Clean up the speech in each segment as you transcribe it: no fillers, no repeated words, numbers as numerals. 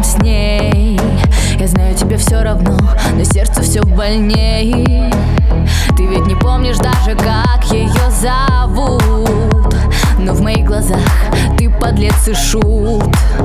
рядом с ней. Я знаю, тебе все равно, но сердце все больней. Ты ведь не помнишь даже, как ее зовут, но в моих глазах ты подлец и шут.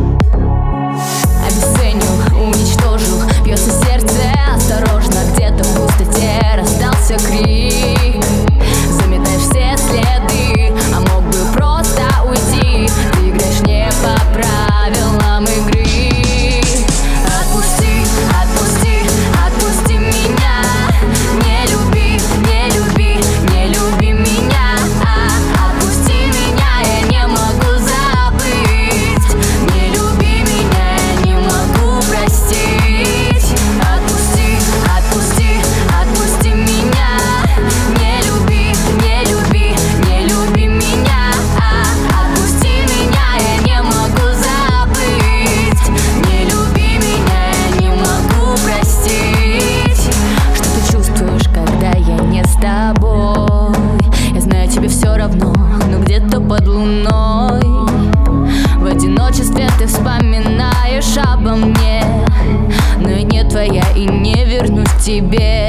Обесценил, уничтожил, бьется сердце осторожно. Где-то в пустоте раздался крик. Заметаешь все следы, а мог бы просто уйти. Ты играешь не по правилам игры. Отпусти, отпусти, отпусти меня. Не люби, не люби, не люби меня. Отпусти меня, я не могу забыть. Не люби меня, я не могу простить. Отпусти, отпусти, отпусти меня. Не люби, не люби, не люби меня. Отпусти меня, я не могу забыть. Не люби меня, я не могу простить. Что ты чувствуешь, когда я не с тобой? Я знаю, тебе все равно, но где-то под луной в одиночестве ты вспоминаешь обо мне. Но я не твоя и не вернусь к тебе.